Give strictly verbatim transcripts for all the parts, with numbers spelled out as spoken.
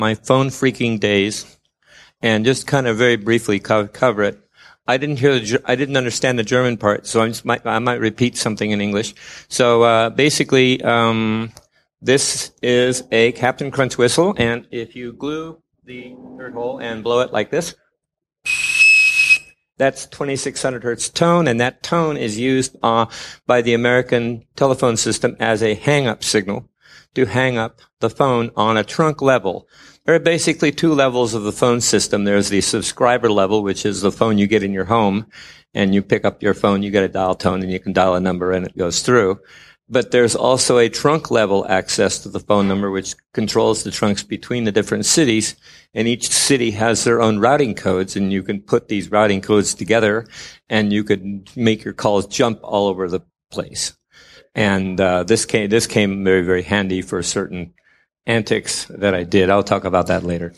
my phone freaking days and just kind of very briefly co- cover it. I didn't hear the, I didn't understand the German part, so I just might, I might repeat something in English. So, uh, basically, um, this is a Captain Crunch whistle, and if you glue the third hole and blow it like this, that's twenty-six hundred hertz tone, and that tone is used uh, by the American telephone system as a hang-up signal to hang up the phone on a trunk level. There are basically two levels of the phone system. There's the subscriber level, which is the phone you get in your home, and you pick up your phone, you get a dial tone, and you can dial a number, and it goes through. But there's also a trunk level access to the phone number, which controls the trunks between the different cities. And each city has their own routing codes, and you can put these routing codes together, and you could make your calls jump all over the place. And uh, this came this came very, very handy for certain antics that I did. I'll talk about that later.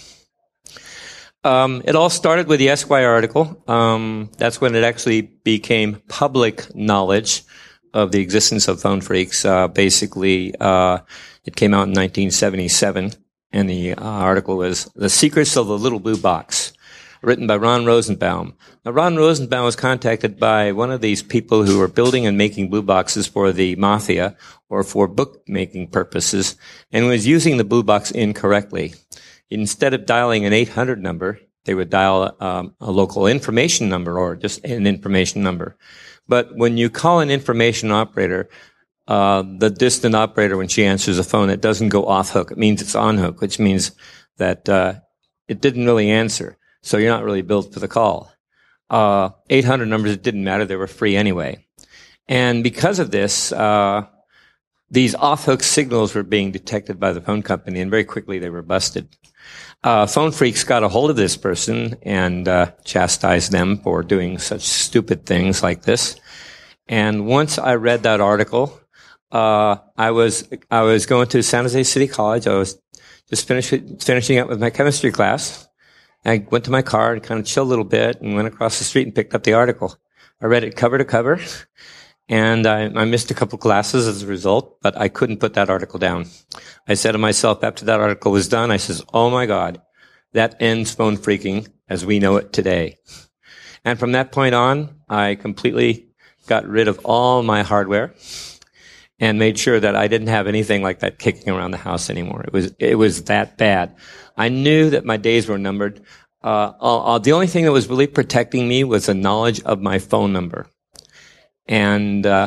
Um, it all started with the Esquire article. Um, that's when it actually became public knowledge of the existence of phone phreaks. Uh, basically, uh, it came out in nineteen seventy-seven, and the uh, article was The Secrets of the Little Blue Box, written by Ron Rosenbaum. Now, Ron Rosenbaum was contacted by one of these people who were building and making blue boxes for the mafia or for bookmaking purposes, and was using the blue box incorrectly. Instead of dialing an eight hundred number, they would dial um, a local information number or just an information number. But when you call an information operator, uh, the distant operator, when she answers the phone, it doesn't go off hook. It means it's on hook, which means that uh, it didn't really answer. So you're not really billed for the call. Uh, eight hundred numbers, it didn't matter. They were free anyway. And because of this, uh, these off-hook signals were being detected by the phone company, and very quickly they were busted. Uh, phone phreaks got a hold of this person and uh, chastised them for doing such stupid things like this. And once I read that article, uh, I was I was going to San Jose City College. I was just finish, finishing up with my chemistry class. I went to my car and kind of chilled a little bit and went across the street and picked up the article. I read it cover to cover, and I, I missed a couple classes as a result, but I couldn't put that article down. I said to myself after that article was done, I says, oh my God, that ends phone phreaking as we know it today. And from that point on, I completely got rid of all my hardware and made sure that I didn't have anything like that kicking around the house anymore. It was, it was that bad. I knew that my days were numbered. Uh, uh, the only thing that was really protecting me was the knowledge of my phone number. And, uh,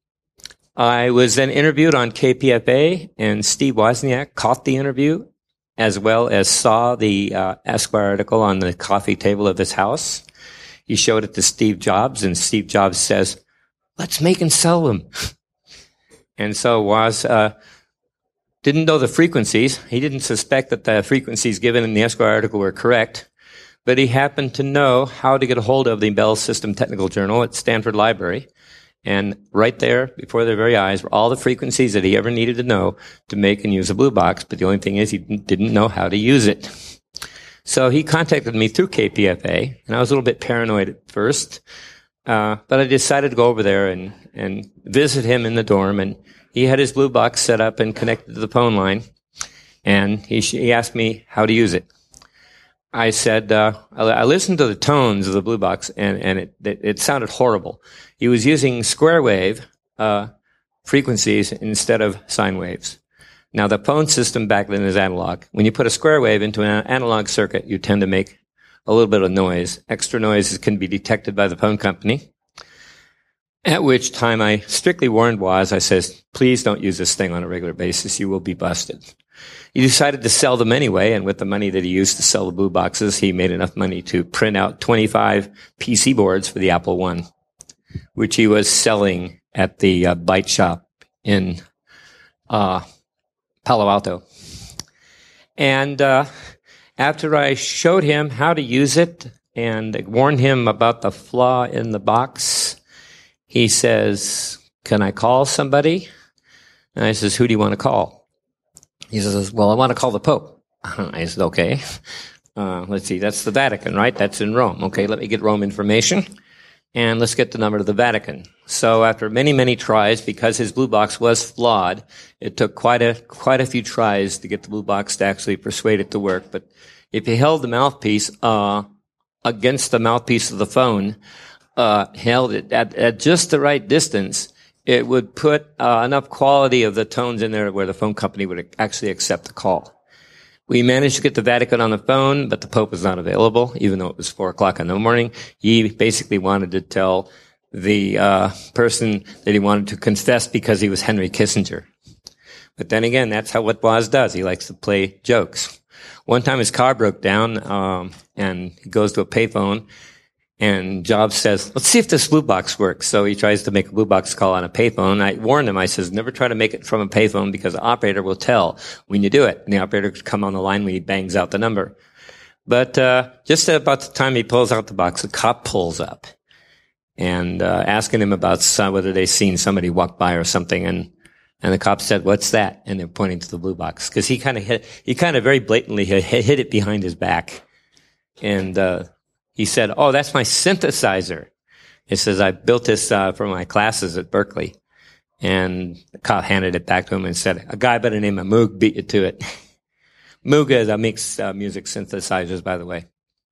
I was then interviewed on K P F A, and Steve Wozniak caught the interview as well as saw the, uh, Esquire article on the coffee table of his house. He showed it to Steve Jobs, and Steve Jobs says, let's make and sell them. And so Woz, uh, didn't know the frequencies. He didn't suspect that the frequencies given in the Esquire article were correct, but he happened to know how to get a hold of the Bell System Technical Journal at Stanford Library. And right there, before their very eyes, were all the frequencies that he ever needed to know to make and use a blue box. But the only thing is he didn't know how to use it. So he contacted me through K P F A, and I was a little bit paranoid at first. Uh, but I decided to go over there and, and visit him in the dorm. And he had his blue box set up and connected to the phone line. And he, he asked me how to use it. I said, uh, I, I listened to the tones of the blue box, and, and it, it, it sounded horrible. He was using square wave, uh, frequencies instead of sine waves. Now, the phone system back then is analog. When you put a square wave into an analog circuit, you tend to make a little bit of noise. Extra noise can be detected by the phone company. At which time I strictly warned Woz, I says, please don't use this thing on a regular basis. You will be busted. He decided to sell them anyway, and with the money that he used to sell the blue boxes, he made enough money to print out twenty-five P C boards for the Apple One, which he was selling at the uh, Byte Shop in uh, Palo Alto. And uh, after I showed him how to use it and warned him about the flaw in the box, he says, can I call somebody? And I says, who do you want to call? He says, well, I want to call the Pope. I said, okay. Uh, let's see, that's the Vatican, right? That's in Rome. Okay, let me get Rome information. and let's get the number to the Vatican. So after many, many tries, because his blue box was flawed, it took quite a, quite a few tries to get the blue box to actually persuade it to work. But if you held the mouthpiece, uh, against the mouthpiece of the phone, uh, held it at, at just the right distance, it would put, uh, enough quality of the tones in there where the phone company would actually accept the call. We managed to get the Vatican on the phone, but the Pope was not available, even though it was four o'clock in the morning. He basically wanted to tell the uh person that he wanted to confess because he was Henry Kissinger. But then again, that's how what Woz does. He likes to play jokes. One time his car broke down, um and he goes to a payphone, and Jobs says, let's see if this blue box works. So he tries to make a blue box call on a payphone. I warned him. I says, never try to make it from a payphone because the operator will tell when you do it. And the operator could come on the line when he bangs out the number. But uh just about the time he pulls out the box, a cop pulls up and uh asking him about uh, whether they've seen somebody walk by or something. And and the cop said, what's that? And they're pointing to the blue box. Because he kind of hit, he kind of very blatantly hit, hit it behind his back. And uh he said, oh, that's my synthesizer. He says, I built this uh, for my classes at Berkeley. And the cop handed it back to him and said, a guy by the name of Moog beat you to it. Moog is a mixed uh, music synthesizers, by the way.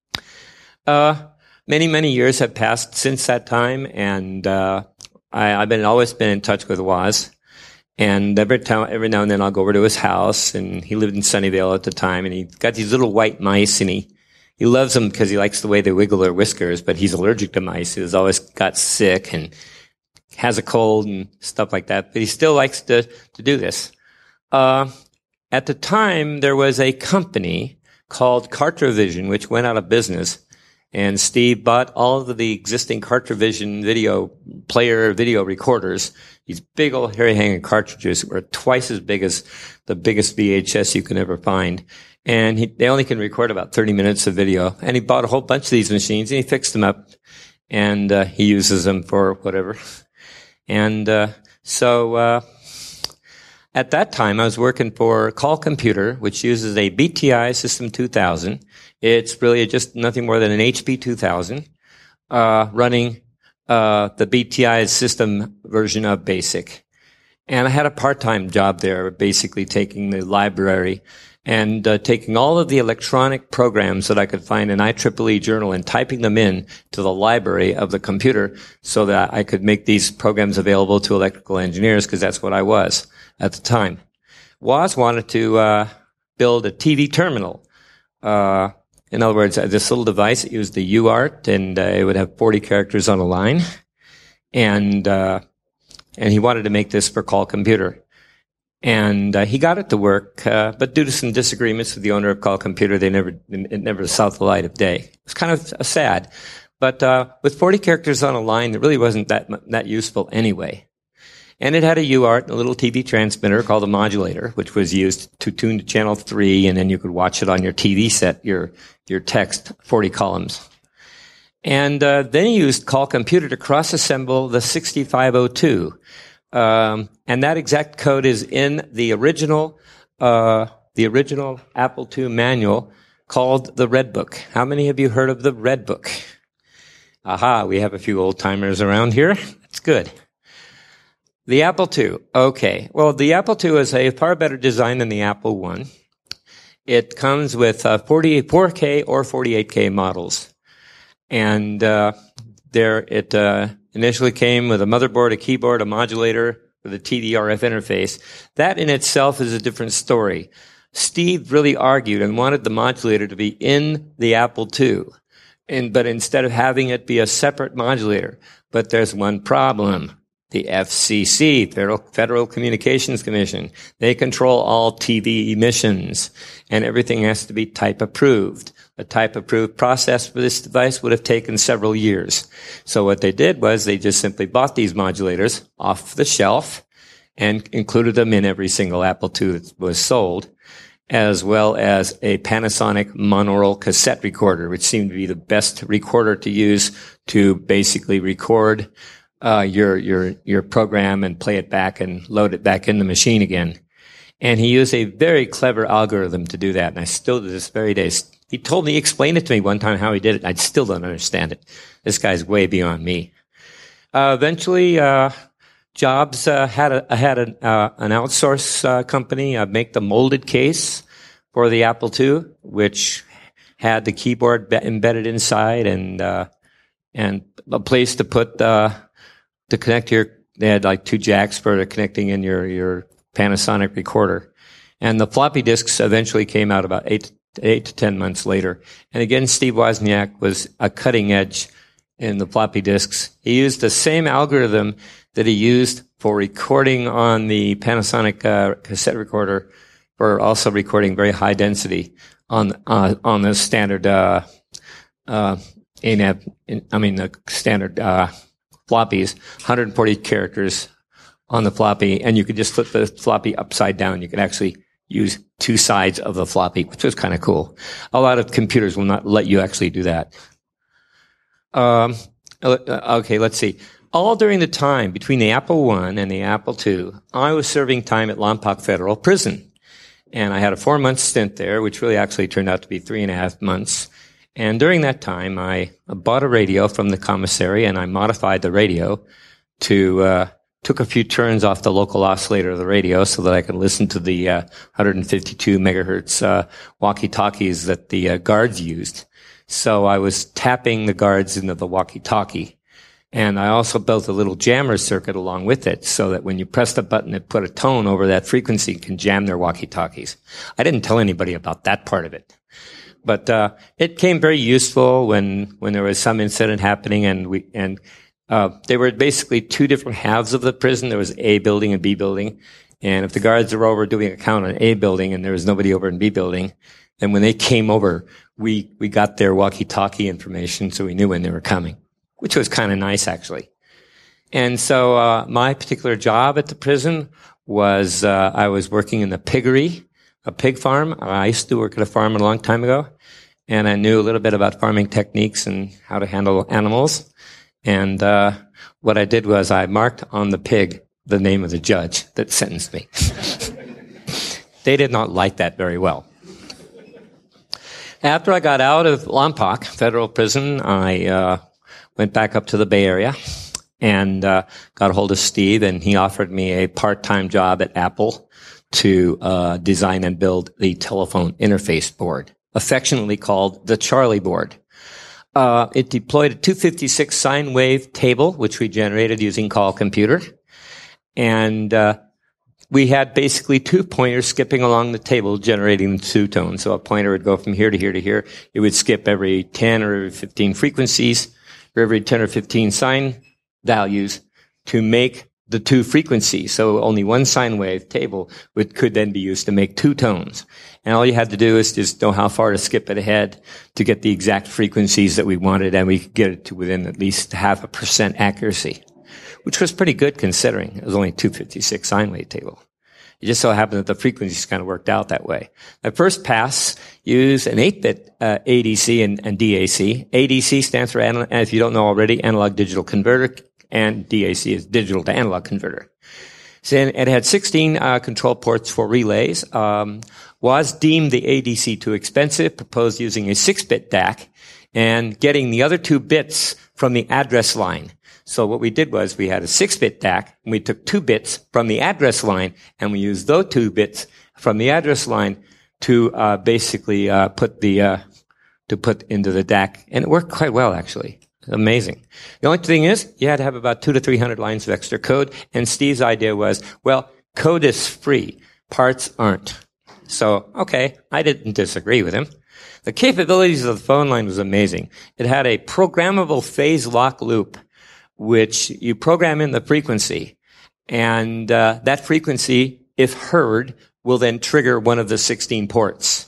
Uh, many, many years have passed since that time, and uh, I, I've been always been in touch with Woz. And every time, every now and then I'll go over to his house, and he lived in Sunnyvale at the time, and he got these little white mice, and he He loves them because he likes the way they wiggle their whiskers, but he's allergic to mice. He's always got sick and has a cold and stuff like that. But he still likes to, to do this. Uh, at the time, there was a company called Cartravision, which went out of business. And Steve bought all of the existing Cartravision video player video recorders. These big old hairy hanging cartridges that were twice as big as the biggest V H S you can ever find. And he, they only can record about thirty minutes of video. And he bought a whole bunch of these machines, and he fixed them up, and uh, he uses them for whatever. And uh, so uh, at that time, I was working for Call Computer, which uses a B T I System two thousand. It's really just nothing more than an H P two thousand uh, running uh, the B T I system version of BASIC. And I had a part-time job there, basically taking the library and uh, taking all of the electronic programs that I could find in I triple E Journal and typing them in to the library of the computer so that I could make these programs available to electrical engineers, because that's what I was at the time. Woz wanted to uh, build a T V terminal. Uh, in other words, uh, this little device, it used the U A R T, and uh, it would have forty characters on a line. And uh, and he wanted to make this for Call Computer. And uh, he got it to work, uh, but due to some disagreements with the owner of Call Computer, they never, it never saw the light of day. It was kind of uh, sad. But uh, with forty characters on a line, it really wasn't that that useful anyway. And it had a U A R T, a little T V transmitter called a modulator, which was used to tune to channel three, and then you could watch it on your T V set, your your text, forty columns. And uh, then he used Call Computer to cross-assemble the sixty-five oh two. Um, and that exact code is in the original, uh, the original Apple two manual called the Red Book. How many of you heard of the Red Book? Aha, we have a few old timers around here. That's good. The Apple two. Okay. Well, the Apple two is a far better design than the Apple one. It comes with uh, forty, four K or forty-eight K models. And, uh, there, it, uh, initially came with a motherboard, a keyboard, a modulator with a T D R F interface. That in itself is a different story. Steve really argued and wanted the modulator to be in the Apple two, and, but instead of having it be a separate modulator. But there's one problem. The F C C, Federal, Federal Communications Commission, they control all T V emissions, and everything has to be type approved. A type approved process for this device would have taken several years. So what they did was they just simply bought these modulators off the shelf and included them in every single Apple two that was sold, as well as a Panasonic monaural cassette recorder, which seemed to be the best recorder to use to basically record uh your your your program and play it back and load it back in the machine again. And he used a very clever algorithm to do that, and I still to this very day, he told me, he explained it to me one time how he did it. I still don't understand it. This guy's way beyond me. Uh, eventually, uh, Jobs uh, had a, had an, uh, an outsource uh, company uh, make the molded case for the Apple two, which had the keyboard be- embedded inside and uh, and a place to put uh, to connect your. They had like two jacks for connecting in your your Panasonic recorder, and the floppy disks eventually came out about eight eight to ten months later. And again, Steve Wozniak was a cutting edge in the floppy disks. He used the same algorithm that he used for recording on the Panasonic uh, cassette recorder, for also recording very high density on uh, on the standard uh, uh, A N A V. I mean the standard uh, floppies, one hundred forty characters on the floppy, and you could just flip the floppy upside down. You could actually use two sides of the floppy, which was kind of cool. A lot of computers will not let you actually do that. Um, okay, let's see. All during the time between the Apple one and the Apple two, I was serving time at Lompoc Federal Prison. And I had a four-month stint there, which really actually turned out to be three and a half months. And during that time, I bought a radio from the commissary, and I modified the radio to, uh, took a few turns off the local oscillator of the radio so that I could listen to the uh, one hundred fifty-two megahertz uh, walkie-talkies that the uh, guards used. So I was tapping the guards into the walkie-talkie. And I also built a little jammer circuit along with it so that when you press the button, it put a tone over that frequency, can jam their walkie-talkies. I didn't tell anybody about that part of it. But uh it came very useful when when there was some incident happening, and we and uh they were basically two different halves of the prison. There was A building and B building. And if the guards were over doing a count on A building and there was nobody over in B building, then when they came over, we we got their walkie-talkie information, so we knew when they were coming, which was kind of nice, actually. And so uh my particular job at the prison was uh I was working in the piggery, a pig farm. I used to work at a farm a long time ago, and I knew a little bit about farming techniques and how to handle animals. And uh what I did was I marked on the pig the name of the judge that sentenced me. They did not like that very well. After I got out of Lompoc Federal Prison, I uh went back up to the Bay Area and uh got a hold of Steve, and he offered me a part-time job at Apple to uh design and build the telephone interface board, affectionately called the Charlie board. Uh it deployed a two fifty-six sine wave table, which we generated using Call Computer. And uh we had basically two pointers skipping along the table generating the two tones. So a pointer would go from here to here to here. It would skip every ten or fifteen frequencies, for every ten or fifteen sine values, to make the two frequencies. So only one sine wave table would, could then be used to make two tones. And all you had to do is just know how far to skip it ahead to get the exact frequencies that we wanted, and we could get it to within at least half a percent accuracy, which was pretty good considering it was only a two fifty-six sine wave table. It just so happened that the frequencies kind of worked out that way. My first pass used an eight-bit uh, A D C and, and D A C. A D C stands for, anal- if you don't know already, analog digital converter, and D A C is digital to analog converter. So it had sixteen uh, control ports for relays. Um, was deemed the A D C too expensive, proposed using a six-bit D A C and getting the other two bits from the address line. So what we did was we had a six-bit D A C, and we took two bits from the address line, and we used those two bits from the address line to uh, basically uh, put the uh, to put into the D A C, and it worked quite well, actually. Amazing. The only thing is, you had to have about two to three hundred lines of extra code, and Steve's idea was, well, code is free, parts aren't. So, okay, I didn't disagree with him. The capabilities of the phone line was amazing. It had a programmable phase lock loop, which you program in the frequency, and uh, that frequency, if heard, will then trigger one of the sixteen ports.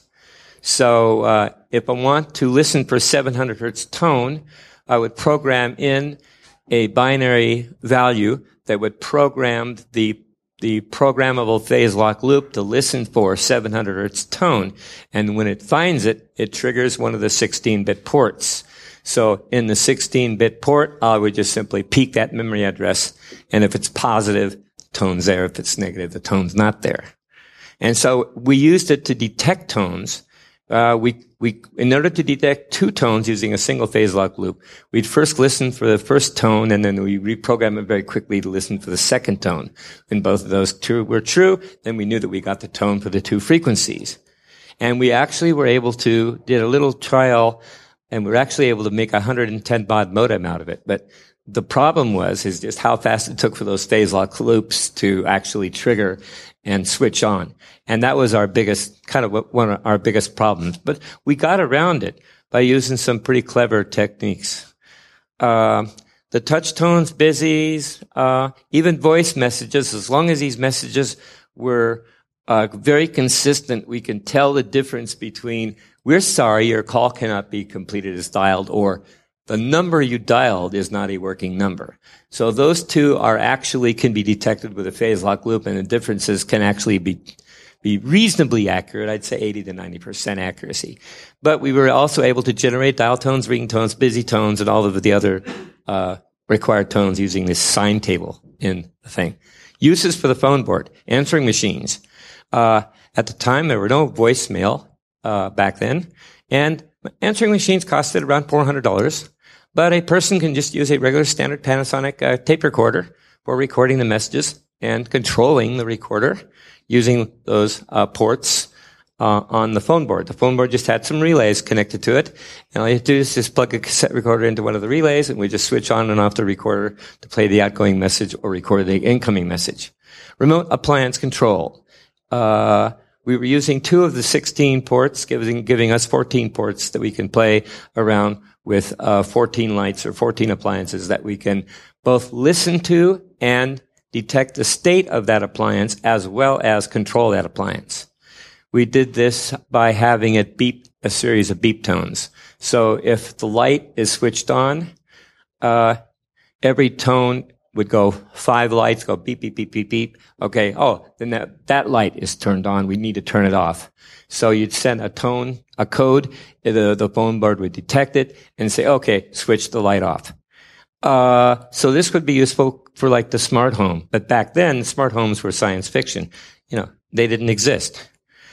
So uh, if I want to listen for seven hundred hertz tone, I would program in a binary value that would program the the programmable phase lock loop to listen for seven hundred hertz tone, and when it finds it, it triggers one of the sixteen-bit ports. So in the sixteen-bit port, I would just simply peek that memory address, and if it's positive, tone's there. If it's negative, the tone's not there. And so we used it to detect tones, Uh, we, we, in order to detect two tones using a single phase lock loop, we'd first listen for the first tone, and then we reprogram it very quickly to listen for the second tone. When both of those two were true, then we knew that we got the tone for the two frequencies. And we actually were able to, did a little trial, and we were actually able to make a one hundred ten baud modem out of it. But the problem was, is just how fast it took for those phase lock loops to actually trigger and switch on. And that was our biggest, kind of one of our biggest problems. But we got around it by using some pretty clever techniques. Uh, the touch tones, busies, uh, even voice messages, as long as these messages were uh, very consistent, we can tell the difference between, we're sorry, your call cannot be completed as dialed, or the number you dialed is not a working number. So those two are actually, can be detected with a phase lock loop, and the differences can actually be, be reasonably accurate. I'd say eighty to ninety percent accuracy. But we were also able to generate dial tones, ring tones, busy tones, and all of the other, uh, required tones using this sign table in the thing. Uses for the phone board, answering machines. Uh, at the time, there were no voicemail, uh, back then, and answering machines costed around four hundred dollars. But a person can just use a regular standard Panasonic uh, tape recorder for recording the messages and controlling the recorder using those uh, ports uh, on the phone board. The phone board just had some relays connected to it. And all you have to do is just plug a cassette recorder into one of the relays, and we just switch on and off the recorder to play the outgoing message or record the incoming message. Remote appliance control. Uh, we were using two of the sixteen ports, giving, giving us fourteen ports that we can play around with uh, fourteen lights or fourteen appliances that we can both listen to and detect the state of that appliance as well as control that appliance. We did this by having it beep a series of beep tones. So if the light is switched on, uh, every tone would go five lights, go beep, beep, beep, beep, beep. Okay, oh, then that, that light is turned on. We need to turn it off. So you'd send a tone, a code, the, the phone board would detect it and say, okay, switch the light off. Uh, so this would be useful for like the smart home. But back then, smart homes were science fiction. You know, they didn't exist.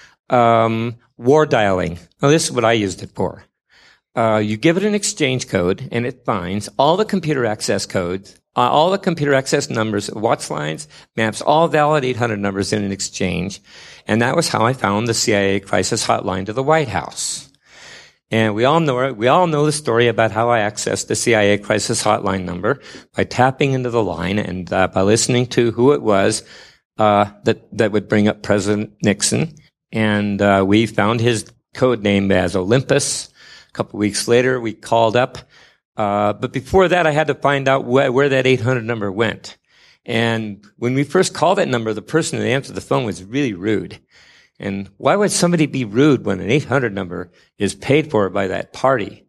Um, war dialing. Now, this is what I used it for. Uh, you give it an exchange code and it finds all the computer access codes, uh, all the computer access numbers, watch lines, maps, all valid eight hundred numbers in an exchange. And that was how I found the C I A crisis hotline to the White House. And we all know, we all know the story about how I accessed the C I A crisis hotline number by tapping into the line and uh, by listening to who it was, uh, that, that would bring up President Nixon. And, uh, we found his code name as Olympus. A couple of weeks later, we called up. Uh, but before that, I had to find out wh- where that eight hundred number went. And when we first called that number, the person that answered the phone was really rude. And why would somebody be rude when an eight hundred number is paid for by that party,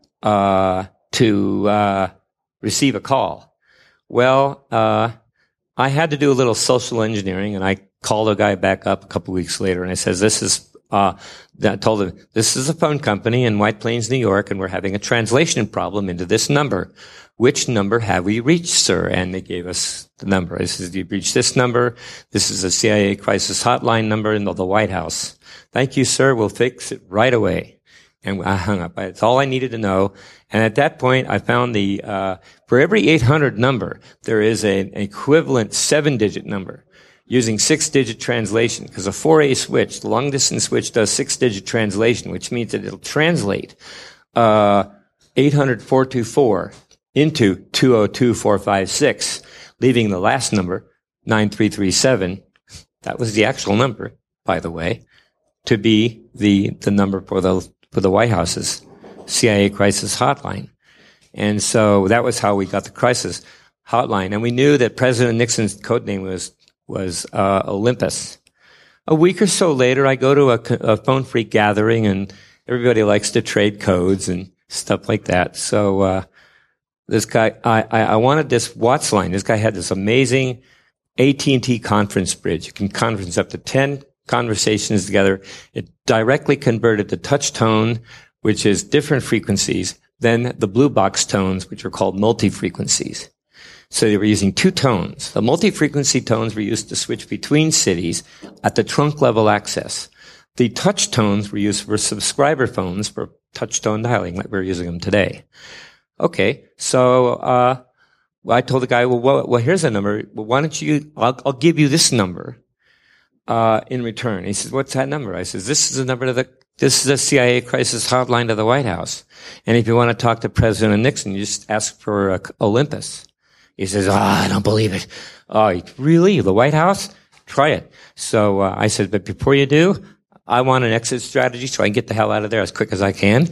uh, to, uh, receive a call? Well, uh, I had to do a little social engineering, and I called a guy back up a couple of weeks later, and I says, this is, uh, I told him, this is a phone company in White Plains, New York, and we're having a translation problem into this number. Which number have we reached, sir? And they gave us the number. I said, you've reached this number. This is a C I A crisis hotline number in the White House. Thank you, sir. We'll fix it right away. And I hung up. That's all I needed to know. And at that point, I found the, uh, for every eight hundred number, there is a, an equivalent seven-digit number using six-digit translation, because a four A switch, the long-distance switch, does six-digit translation, which means that it'll translate uh eight hundred four two four into two oh two four five six, leaving the last number, nine three three seven, that was the actual number, by the way, to be the the number for the for the White House's C I A crisis hotline. And so that was how we got the crisis hotline. And we knew that President Nixon's code name was was uh, Olympus. A week or so later, I go to a, a phone freak gathering, and everybody likes to trade codes and stuff like that. So uh this guy, I, I, I wanted this Watts line. This guy had this amazing A T and T conference bridge. You can conference up to ten conversations together. It directly converted the touch tone, which is different frequencies, than the blue box tones, which are called multi-frequencies. So they were using two tones. The multi-frequency tones were used to switch between cities at the trunk level access. the touch tones were used for subscriber phones for touch tone dialing, like we're using them today. Okay, so uh, well, I told the guy, well, well, well, here's a number. Well, why don't you? I'll, I'll give you this number uh, in return. He says, what's that number? I says, this is the number to the. This is the C I A crisis hotline to the White House. And if you want to talk to President Nixon, you just ask for uh, Olympus. He says, ah, oh, I don't believe it. Oh, really? The White House? Try it. So uh, I said, but before you do, I want an exit strategy so I can get the hell out of there as quick as I can.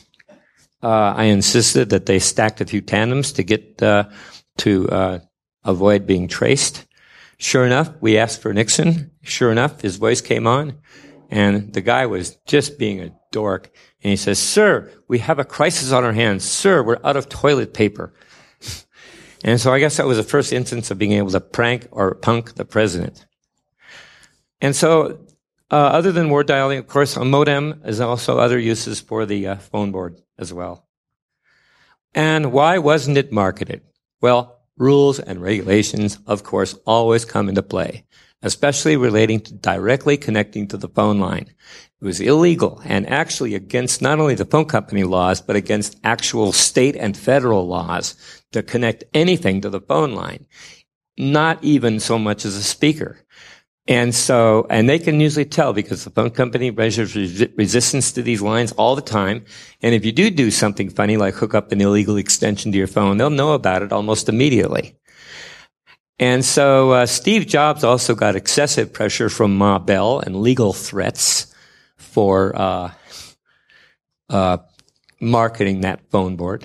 Uh, I insisted that they stacked a few tandems to get uh, to uh, avoid being traced. Sure enough, we asked for Nixon. Sure enough, his voice came on, and the guy was just being a dork. And he says, sir, we have a crisis on our hands. Sir, we're out of toilet paper. And so I guess that was the first instance of being able to prank or punk the president. And so uh, other than word dialing, of course, a modem is also other uses for the uh, phone board as well. And why wasn't it marketed? Well, rules and regulations, of course, always come into play, especially relating to directly connecting to the phone line. It was illegal and actually against not only the phone company laws, but against actual state and federal laws to connect anything to the phone line, not even so much as a speaker. And so, and they can usually tell because the phone company measures res- resistance to these lines all the time. And if you do do something funny, like hook up an illegal extension to your phone, they'll know about it almost immediately. And so uh, Steve Jobs also got excessive pressure from Ma Bell and legal threats for uh, uh, marketing that phone board.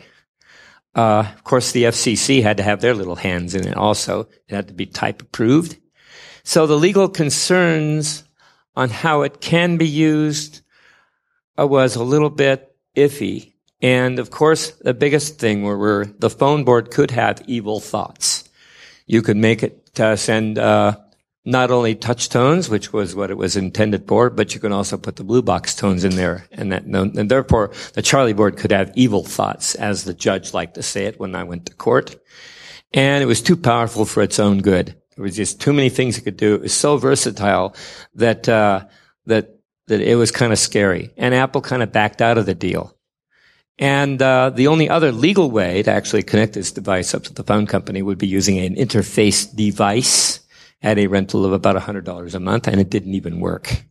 Uh, of course, the F C C had to have their little hands in it also. It had to be type approved. So the legal concerns on how it can be used uh, was a little bit iffy. And of course, the biggest thing were, were the phone board could have evil thoughts. You could make it uh, send uh, not only touch tones, which was what it was intended for, but you can also put the blue box tones in there. And, that, and therefore, the Charlie board could have evil thoughts, as the judge liked to say it when I went to court. And it was too powerful for its own good. There was just too many things it could do. It was so versatile that uh, that that it was kind of scary. And Apple kind of backed out of the deal. And uh, the only other legal way to actually connect this device up to the phone company would be using an interface device at a rental of about one hundred dollars a month, and it didn't even work.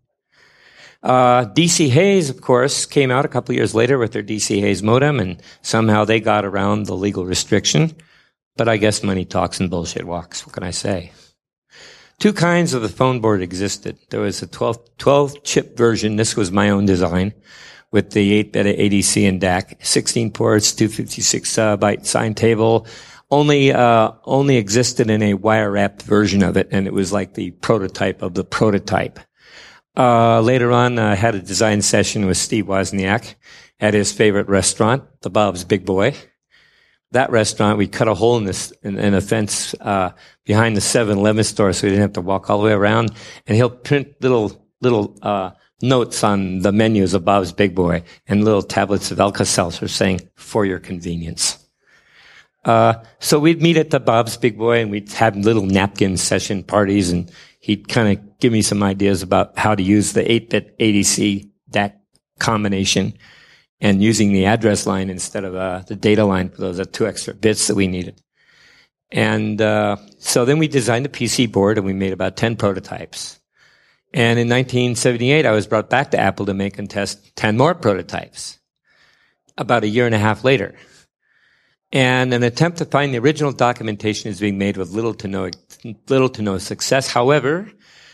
Uh, D C Hayes, of course, came out a couple years later with their D C Hayes modem, and somehow they got around the legal restriction. But I guess money talks and bullshit walks. What can I say? Two kinds of the phone board existed. There was a twelve, twelve chip version. This was my own design with the eight bit A D C and D A C, sixteen ports, two fifty-six uh, byte sign table. Only, uh, only existed in a wire wrapped version of it, and it was like the prototype of the prototype. Uh, later on, I had a design session with Steve Wozniak at his favorite restaurant, the Bob's Big Boy. That restaurant, we cut a hole in this, in, in a fence, uh, behind the seven eleven store so we didn't have to walk all the way around. And he'll print little, little, uh, notes on the menus of Bob's Big Boy and little tablets of Alka-Seltzer saying, for your convenience. Uh, so we'd meet at the Bob's Big Boy and we'd have little napkin session parties, and he'd kind of give me some ideas about how to use the eight bit A D C D A C combination, and using the address line instead of uh, the data line for those two extra bits that we needed. And uh, so then we designed a P C board, and we made about ten prototypes. And in nineteen seventy-eight, I was brought back to Apple to make and test ten more prototypes, about a year and a half later. And an attempt to find the original documentation is being made with little to no little to no success. However,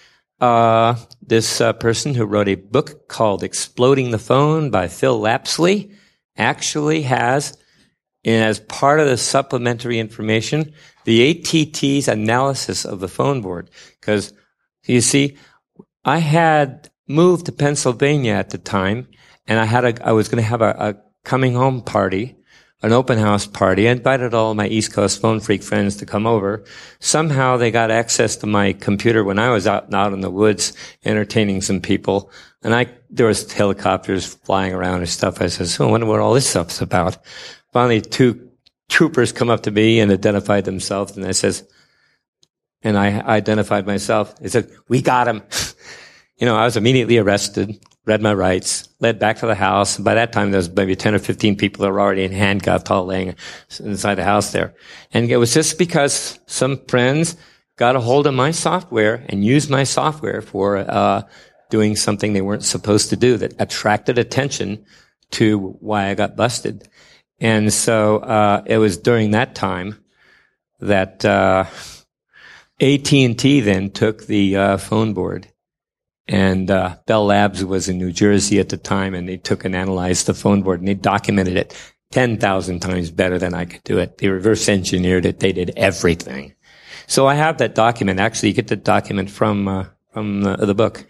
Uh, this uh, person who wrote a book called Exploding the Phone by Phil Lapsley actually has, as part of the supplementary information, the A T T's analysis of the phone board. Because, you see, I had moved to Pennsylvania at the time, and I had a, I was going to have a, a coming home party, an open house party. I invited all my East Coast phone freak friends to come over. Somehow they got access to my computer when I was out and out in the woods entertaining some people. And I, there was helicopters flying around and stuff. I says, oh, I wonder what all this stuff's about. Finally, two troopers come up to me and identified themselves. And I says, and I identified myself. They said, we got him. you know, I was immediately arrested, read my rights, led back to the house. By that time, there was maybe ten or fifteen people that were already in handcuffed, all laying inside the house there. And it was just because some friends got a hold of my software and used my software for uh doing something they weren't supposed to do that attracted attention to why I got busted. And so uh it was during that time that uh A T and T then took the uh phone board. And uh Bell Labs was in New Jersey at the time, and they took and analyzed the phone board, and they documented it ten thousand times better than I could do it. They reverse engineered it. They did everything. So I have that document. Actually, you get the document from uh, from the, the book.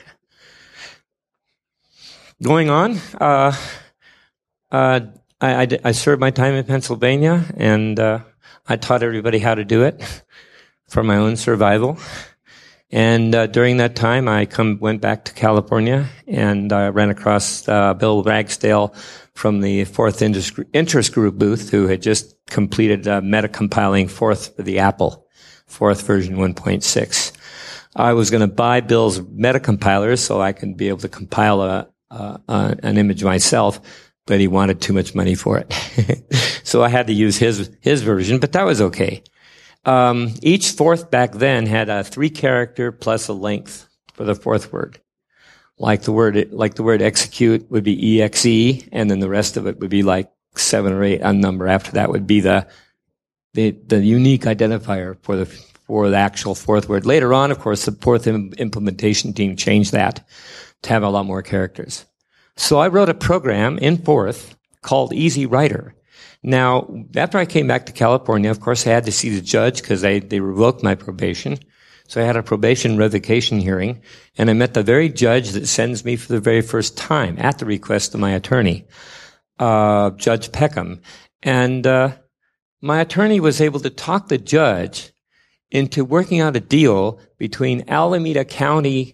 Going on, uh, uh, I, I, I served my time in Pennsylvania, and uh, I taught everybody how to do it for my own survival. And uh, during that time, I come went back to California, and I ran across uh, Bill Ragsdale from the Fourth Interest Group booth, who had just completed uh, meta-compiling Forth for the Apple. Fourth version one point six. I was going to buy Bill's metacompilers so I could be able to compile a, a, a, an image myself, but he wanted too much money for it. So I had to use his his version, but that was okay. Um, each fourth back then had a three character plus a length for the fourth word. Like the word like the word execute would be E X E, and then the rest of it would be like seven or eight. A number after that would be the The, the unique identifier for the for the actual fourth word. Later on, of course, the fourth im- implementation team changed that to have a lot more characters. So I wrote a program in Forth called Easy Writer. Now, after I came back to California, of course, I had to see the judge because they, they revoked my probation. So I had a probation revocation hearing, and I met the very judge that sends me for the very first time at the request of my attorney, uh, Judge Peckham. And uh my attorney was able to talk the judge into working out a deal between Alameda County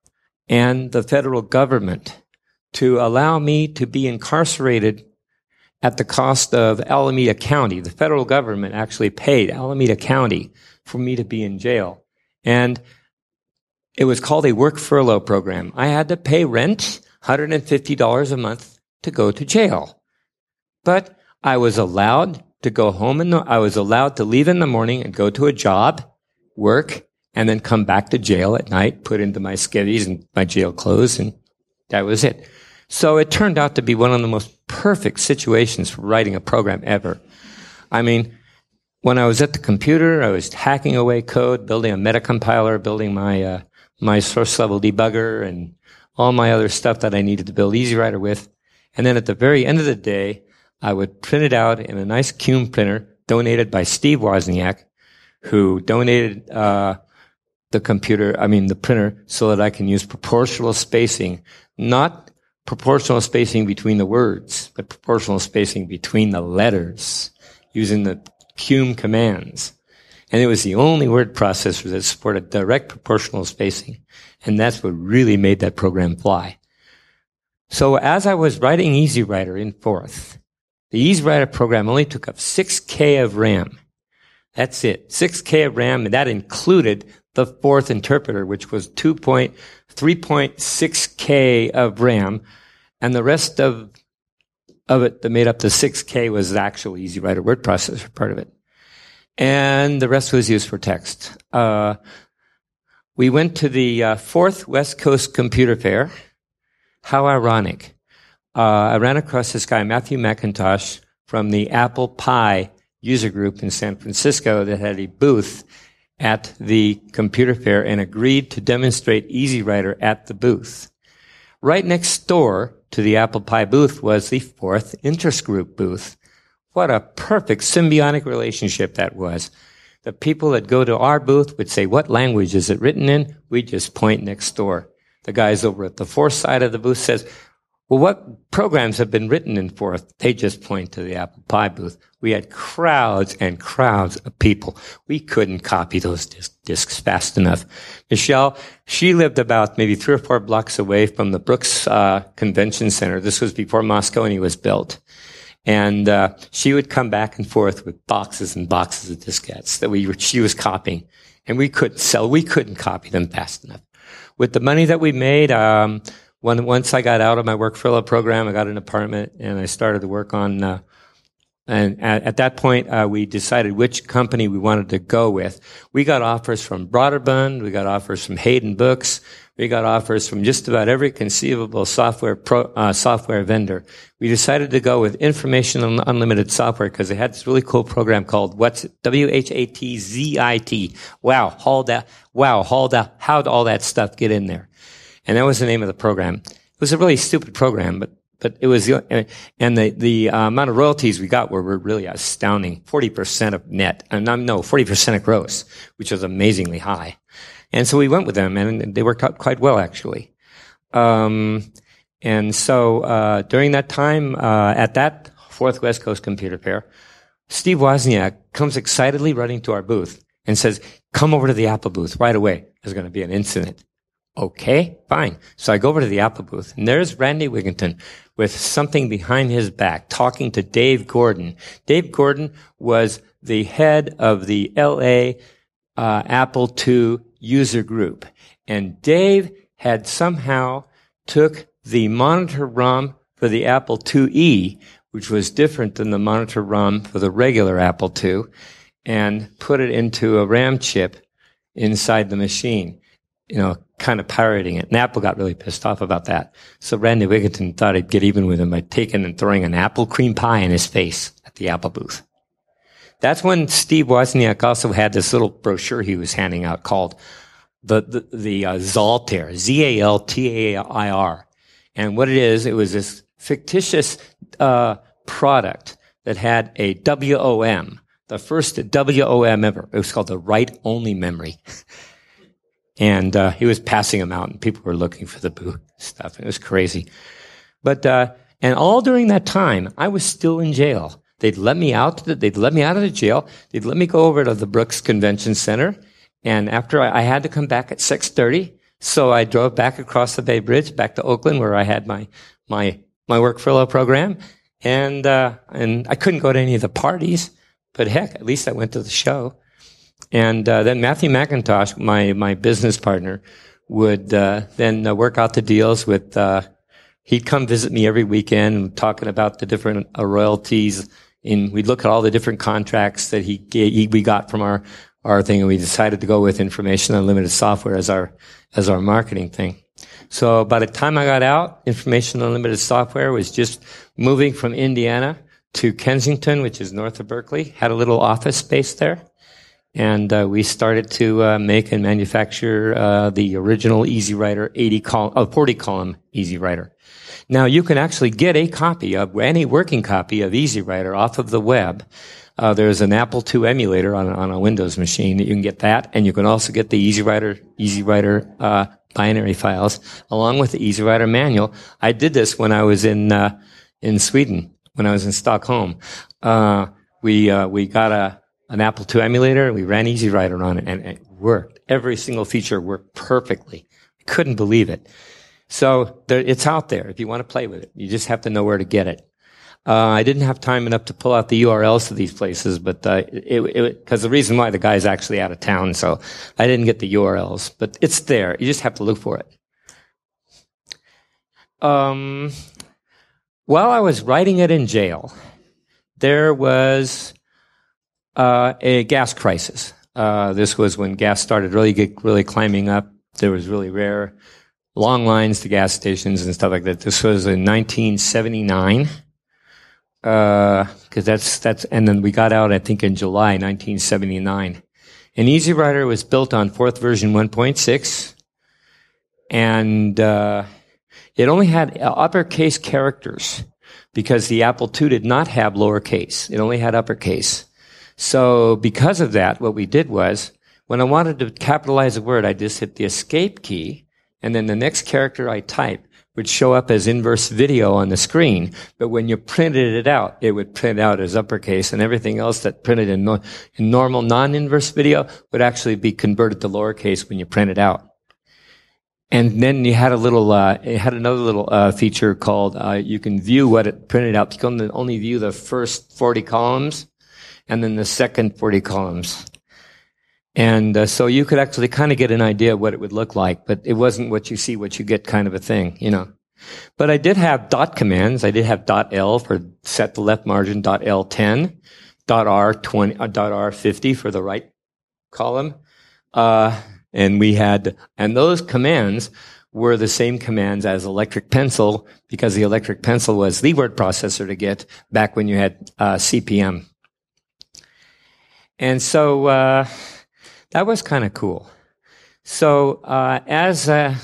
and the federal government to allow me to be incarcerated at the cost of Alameda County. The federal government actually paid Alameda County for me to be in jail. And it was called a work furlough program. I had to pay rent, one hundred fifty dollars a month, to go to jail. But I was allowed to go home, and I was allowed to leave in the morning and go to a job, work, and then come back to jail at night, put into my skivvies and my jail clothes, and that was it. So it turned out to be one of the most perfect situations for writing a program ever. I mean, when I was at the computer, I was hacking away code, building a metacompiler, building my uh, my source level debugger, and all my other stuff that I needed to build EasyWriter with. And then at the very end of the day, I would print it out in a nice Cume printer donated by Steve Wozniak, who donated uh the computer, I mean the printer, so that I can use proportional spacing, not proportional spacing between the words, but proportional spacing between the letters using the Cume commands. And it was the only word processor that supported direct proportional spacing. And that's what really made that program fly. So as I was writing EasyWriter in Forth, the EasyWriter program only took up six K of RAM. That's it. six K of RAM, and that included the Forth interpreter, which was three point six K of RAM, and the rest of of it that made up the six K was the actual EasyWriter word processor part of it. And the rest was used for text. Uh, we went to the uh, fourth West Coast Computer Fair. How ironic. Uh, I ran across this guy, Matthew McIntosh, from the Apple Pie user group in San Francisco that had a booth at the computer fair and agreed to demonstrate EasyWriter at the booth. Right next door to the Apple Pie booth was the Fourth Interest Group booth. What a perfect symbiotic relationship that was. The people that go to our booth would say, what language is it written in? We just point next door. The guys over at the Forth side of the booth says, well, what programs have been written in Forth? They just point to the Apple Pie booth. We had crowds and crowds of people. We couldn't copy those disc- discs fast enough. Michelle, she lived about maybe three or four blocks away from the Brooks uh, Convention Center. This was before Moscone was built. And uh, she would come back and forth with boxes and boxes of diskettes that we were, she was copying. And we couldn't sell, we couldn't copy them fast enough. with the money that we made, um, when, once I got out of my work fellow program, I got an apartment and I started to work on, uh, and at, at that point, uh, we decided which company we wanted to go with. We got offers from Broderbund, we got offers from Hayden Books, we got offers from just about every conceivable software pro, uh, software vendor. We decided to go with Information Unlimited Software because they had this really cool program called what's it? W H A T Z I T. Wow, how that, wow, how that, how'd all that stuff get in there? And that was the name of the program. It was a really stupid program, but But it was, and the, the uh, amount of royalties we got were, were really astounding. forty percent of net, and uh, no, forty percent of gross, which was amazingly high. And so we went with them, and they worked out quite well, actually. Um, and so, uh, during that time, uh, at that fourth West Coast Computer Fair, Steve Wozniak comes excitedly running to our booth and says, come over to the Apple booth right away. There's going to be an incident. Okay, fine. So I go over to the Apple booth, and there's Randy Wigginton with something behind his back, talking to Dave Gordon. Dave Gordon was the head of the L A uh, Apple two user group, and Dave had somehow took the monitor ROM for the Apple two E, which was different than the monitor ROM for the regular Apple two, and put it into a RAM chip inside the machine. You know, kind of pirating it. And Apple got really pissed off about that. So Randy Wigginton thought he'd get even with him by taking and throwing an apple cream pie in his face at the Apple booth. That's when Steve Wozniak also had this little brochure he was handing out called the, the, the uh, Zaltair, Z A L T A I R. And what it is, it was this fictitious uh product that had a W O M, the first W O M ever. It was called the write-only memory. And uh he was passing them out, and people were looking for the boo stuff. It was crazy. But uh and all during that time, I was still in jail. They'd let me out. They'd let me out of the jail. They'd let me go over to the Brooks Convention Center. And after I, I had to come back at six thirty, so I drove back across the Bay Bridge back to Oakland, where I had my my my work furlough program. And uh and I couldn't go to any of the parties, but heck, at least I went to the show. And uh, then Matthew McIntosh, my my business partner, would uh, then uh, work out the deals with. Uh, he'd come visit me every weekend, talking about the different uh, royalties. And we'd look at all the different contracts that he, he we got from our our thing, and we decided to go with Information Unlimited Software as our as our marketing thing. So by the time I got out, Information Unlimited Software was just moving from Indiana to Kensington, which is north of Berkeley. Had a little office space there. And uh, we started to uh, make and manufacture uh, the original EasyWriter eighty column, oh, forty column EasyWriter. Now you can actually get a copy of any working copy of EasyWriter off of the web. Uh, there's an Apple two emulator on, on a Windows machine that you can get that, and you can also get the EasyWriter EasyWriter uh, binary files along with the EasyWriter manual. I did this when I was in uh, in Sweden, when I was in Stockholm. Uh, we uh, we got a an Apple two emulator, and we ran EasyWriter on it, and it worked. Every single feature worked perfectly. I couldn't believe it. So there, it's out there if you want to play with it. You just have to know where to get it. Uh, I didn't have time enough to pull out the U R Ls to these places, but uh, it, it, because the reason why the guy's actually out of town, so I didn't get the U R Ls. But it's there. You just have to look for it. Um, while I was writing it in jail, there was Uh, a gas crisis. Uh, this was when gas started really get, really climbing up. There was really rare, long lines to gas stations and stuff like that. This was in nineteen seventy-nine. Uh, cause that's, that's, and then we got out, I think, in July nineteen seventy-nine. And EasyWriter was built on fourth version one point six. And, uh, it only had uppercase characters because the Apple two did not have lowercase. It only had uppercase. So because of that, what we did was, when I wanted to capitalize a word, I just hit the escape key, and then the next character I type would show up as inverse video on the screen. But when you printed it out, it would print out as uppercase, and everything else that printed in, no, in normal non-inverse video would actually be converted to lowercase when you print it out. And then you had a little, uh, it had another little uh, feature called uh, you can view what it printed out. You can only view the first forty columns. And then the second forty columns. And uh, so you could actually kind of get an idea of what it would look like, but it wasn't what you see, what you get kind of a thing, you know. But I did have dot commands. I did have dot L for set the left margin, dot L ten, dot R twenty, uh, dot R fifty for the right column. Uh, and we had, and those commands were the same commands as electric pencil, because the electric pencil was the word processor to get back when you had uh, C P M. And so uh, that was kind of cool. So uh, as uh,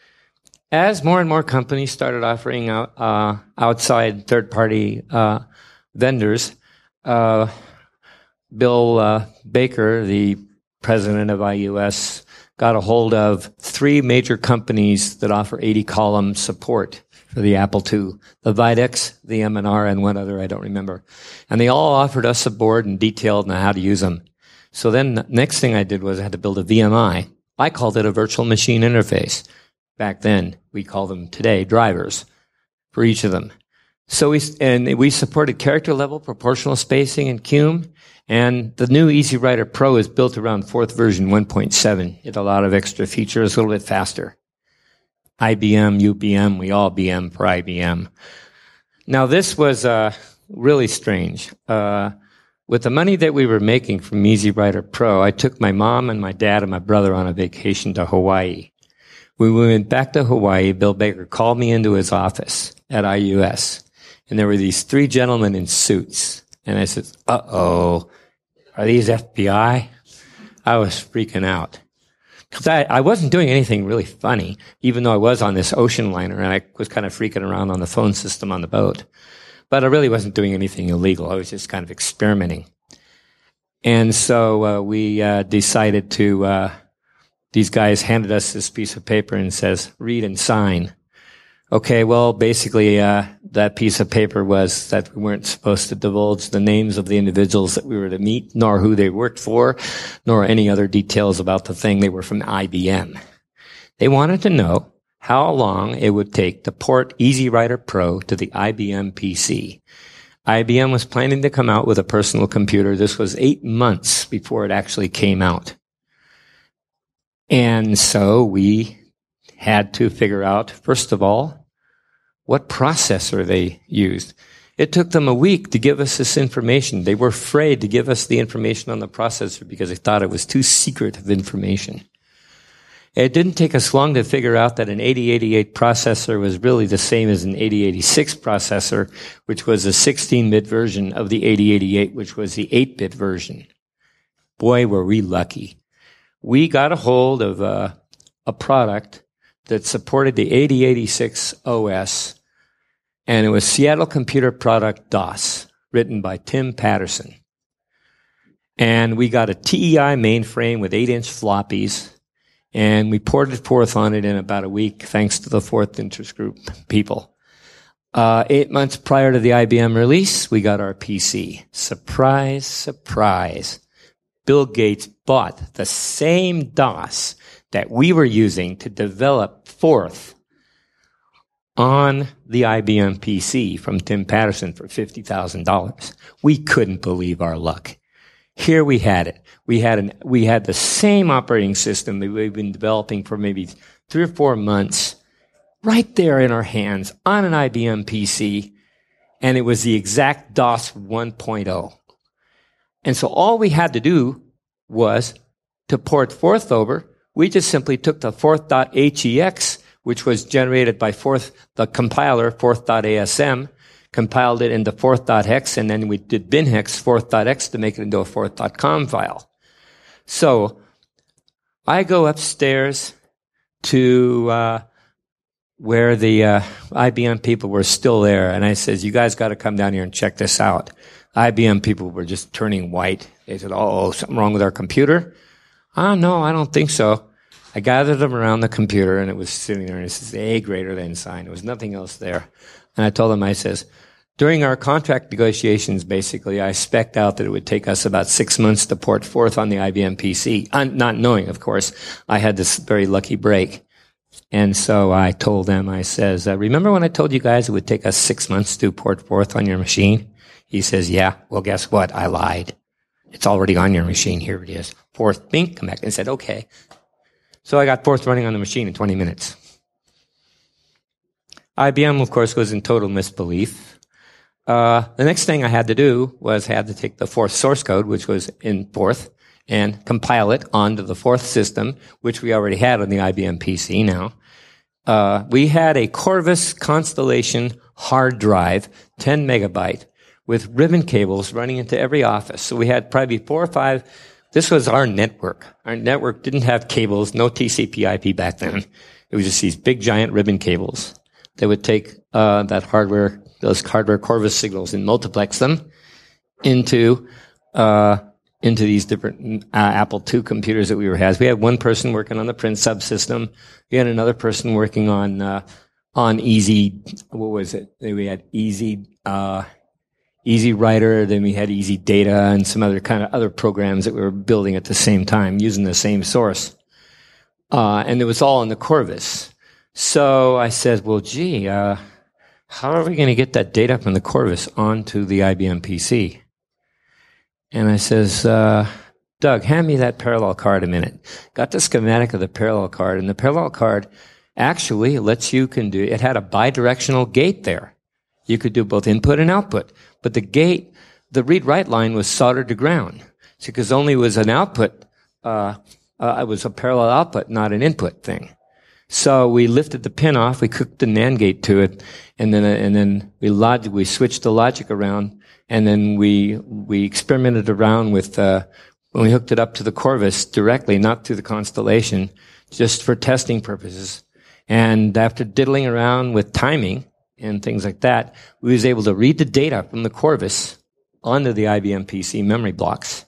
as more and more companies started offering out, uh, outside third-party uh, vendors, uh, Bill uh, Baker, the president of I U S, got a hold of three major companies that offer eighty column support for the Apple two, the Videx, the M and R, and one other I don't remember. And they all offered us a board and detailed on how to use them. So then the next thing I did was I had to build a V M I. I called it a virtual machine interface. Back then, we call them today drivers for each of them. So we, and we supported character level, proportional spacing, and Cume. And the new EasyWriter Pro is built around fourth version one point seven. It had a lot of extra features, a little bit faster. I B M, U B M, we all B M for I B M. Now this was uh, really strange. Uh, with the money that we were making from EasyWriter Pro, I took my mom and my dad and my brother on a vacation to Hawaii. When we went back to Hawaii, Bill Baker called me into his office at I U S, and there were these three gentlemen in suits. And I said, uh-oh, are these F B I? I was freaking out. Because I, I wasn't doing anything really funny, even though I was on this ocean liner, and I was kind of freaking around on the phone system on the boat. But I really wasn't doing anything illegal. I was just kind of experimenting. And so uh, we uh, decided to, uh, these guys handed us this piece of paper and says, read and sign. Okay, well, basically, uh, that piece of paper was that we weren't supposed to divulge the names of the individuals that we were to meet, nor who they worked for, nor any other details about the thing. They were from I B M. They wanted to know how long it would take to port EasyWriter Pro to the I B M P C. I B M was planning to come out with a personal computer. This was eight months before it actually came out. And so we had to figure out, first of all, what processor they used. It took them a week to give us this information. They were afraid to give us the information on the processor because they thought it was too secret of information. It didn't take us long to figure out that an eighty eighty-eight processor was really the same as an eighty eighty-six processor, which was a sixteen bit version of the eighty eighty-eight, which was the eight bit version. Boy, were we lucky. We got a hold of uh, a product that supported the eighty eighty-six O S, and it was Seattle Computer Product DOS, written by Tim Patterson. And we got a T E I mainframe with eight inch floppies, and we ported forth on it in about a week, thanks to the Fourth Interest Group people. Uh, eight months prior to the I B M release, we got our P C. Surprise, surprise. Bill Gates bought the same DOS that we were using to develop Forth on the I B M P C from Tim Patterson for fifty thousand dollars. We couldn't believe our luck. Here we had it. We had an, we had the same operating system that we've been developing for maybe three or four months right there in our hands on an I B M P C, and it was the exact DOS one point oh. And so all we had to do was to port Forth over. We just simply took the Forth.hex, which was generated by Forth, the compiler, Forth.asm, compiled it into Forth.hex, and then we did binhex Forth.x to make it into a Forth.com file. So I go upstairs to uh, where the uh, I B M people were still there, and I says, you guys got to come down here and check this out. I B M people were just turning white. They said, oh, something wrong with our computer? Oh, no, I don't think so. I gathered them around the computer, and it was sitting there, and it says A greater than sign. There was nothing else there. And I told them, I says, during our contract negotiations, basically, I spec'd out that it would take us about six months to port Forth on the I B M P C, not knowing, of course, I had this very lucky break. And so I told them, I says, uh, remember when I told you guys it would take us six months to port Forth on your machine? He says, yeah, well, guess what? I lied. It's already on your machine. Here it is. Forth, bink, come back. And said, okay. So I got Forth running on the machine in twenty minutes. I B M, of course, was in total misbelief. Uh, the next thing I had to do was I had to take the Forth source code, which was in Forth, and compile it onto the Forth system, which we already had on the I B M P C now. Uh, we had a Corvus Constellation hard drive, ten megabyte, with ribbon cables running into every office. So we had probably four or five. This was our network. Our network didn't have cables, no T C P I P back then. It was just these big giant ribbon cables that would take uh, that hardware, those hardware Corvus signals, and multiplex them into uh, into these different uh, Apple two computers that we were has. We had one person working on the print subsystem. We had another person working on uh, on Easy. What was it? We had Easy. Uh, Easy Writer, then we had Easy Data and some other kind of other programs that we were building at the same time using the same source. Uh, and it was all in the Corvus. So I said, well, gee, uh, how are we going to get that data from the Corvus onto the I B M P C? And I says, uh, Doug, hand me that parallel card a minute. Got the schematic of the parallel card, and the parallel card actually lets you can do, it had a bidirectional gate there. You could do both input and output. But the gate, the read-write line was soldered to ground. So because only was an output, uh, uh, it was a parallel output, not an input thing. So we lifted the pin off, we cooked the NAND gate to it, and then, uh, and then we log, we switched the logic around, and then we, we experimented around with, uh, when we hooked it up to the Corvus directly, not through the Constellation, just for testing purposes. And after diddling around with timing, and things like that, we was able to read the data from the Corvus onto the I B M P C memory blocks.